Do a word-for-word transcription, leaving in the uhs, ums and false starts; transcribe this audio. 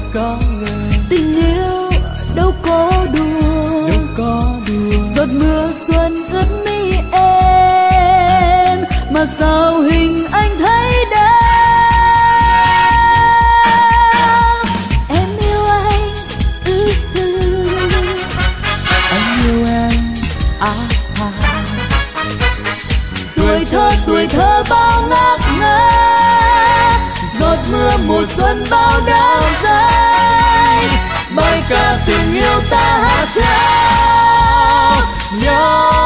có người. Tình yêu đâu có đùa, đâu có đùa. giọt mưa xuân ướt mi em, mà sao hình anh thấy đau. Em yêu anh, ư ừ, Anh yêu em, à, à. Tuổi thơ tuổi thơ bao ngát ngây, giọt mưa mùa xuân bao đau rơi, bài ca tình yêu ta hát theo nhau.